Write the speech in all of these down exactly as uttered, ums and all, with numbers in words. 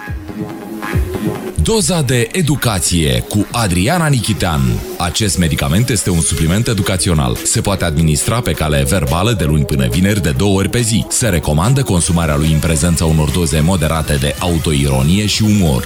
Doza de educație cu Adriana Nichitean. Acest medicament este un supliment educațional. Se poate administra pe cale verbală de luni până vineri de două ori pe zi. Se recomandă consumarea lui în prezența unor doze moderate de autoironie și umor.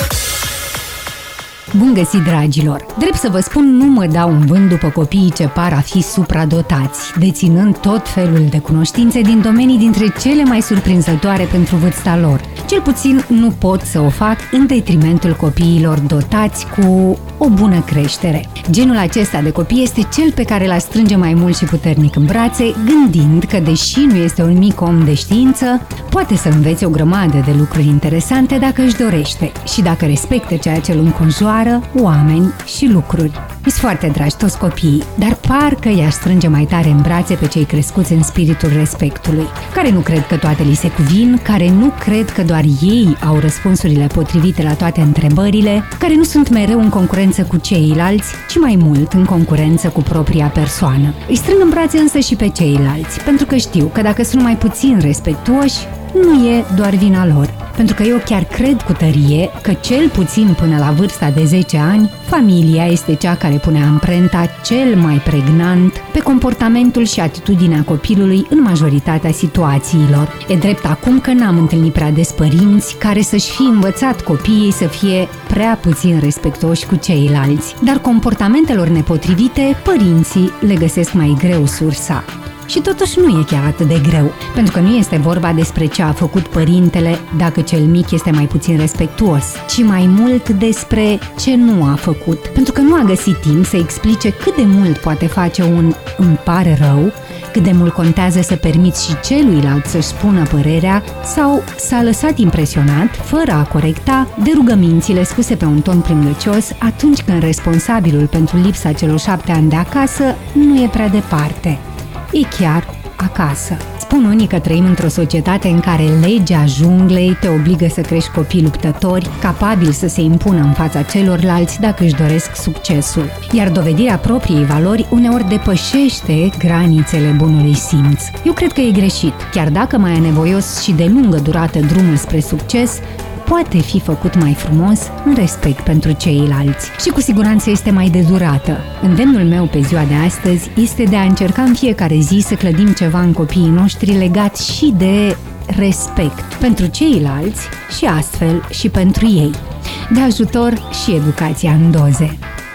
Bun găsit, dragilor! Drept să vă spun, nu mă dau în vânt după copiii ce par a fi supradotați, deținând tot felul de cunoștințe din domenii dintre cele mai surprinzătoare pentru vârsta lor. Cel puțin nu pot să o fac în detrimentul copiilor dotați cu o bună creștere. Genul acesta de copii este cel pe care l-a strânge mai mult și puternic în brațe, gândind că, deși nu este un mic om de știință, poate să învețe o grămadă de lucruri interesante dacă își dorește și dacă respectă ceea ce îl înconjoară, oameni și lucruri. Sunt foarte dragi toți copiii, dar parcă i-aș strânge mai tare în brațe pe cei crescuți în spiritul respectului, care nu cred că toate li se cuvin, care nu cred că doar ei au răspunsurile potrivite la toate întrebările, care nu sunt mereu în concurență cu ceilalți, ci mai mult în concurență cu propria persoană. Îi strâng în brațe însă și pe ceilalți, pentru că știu că dacă sunt mai puțin respectuoși, nu e doar vina lor. Pentru că eu chiar cred cu tărie că cel puțin până la vârsta de zece ani, familia este cea care pune amprenta cel mai pregnant pe comportamentul și atitudinea copilului în majoritatea situațiilor. E drept acum că n-am întâlnit prea des părinți care să-și fi învățat copiii să fie prea puțin respectuoși cu ceilalți, dar comportamentelor nepotrivite, părinții le găsesc mai greu sursa. Și totuși nu e chiar atât de greu, pentru că nu este vorba despre ce a făcut părintele dacă cel mic este mai puțin respectuos, ci mai mult despre ce nu a făcut, pentru că nu a găsit timp să explice cât de mult poate face un îmi pare rău, cât de mult contează să permiți și celuilalt să-și spună părerea, sau s-a lăsat impresionat, fără a corecta, de rugămințile spuse pe un ton plângăcios atunci când responsabilul pentru lipsa celor șapte ani de acasă nu e prea departe. E chiar acasă. Spun unii că trăim într-o societate în care legea junglei te obligă să crești copii luptători, capabili să se impună în fața celorlalți dacă își doresc succesul. Iar dovedirea propriei valori uneori depășește granițele bunului simț. Eu cred că e greșit. Chiar dacă mai e nevoios și de lungă durată drumul spre succes, poate fi făcut mai frumos în respect pentru ceilalți. Și cu siguranță este mai de durată. Îndemnul meu pe ziua de astăzi este de a încerca în fiecare zi să clădim ceva în copiii noștri legat și de respect pentru ceilalți și astfel și pentru ei. De ajutor și educația în doze.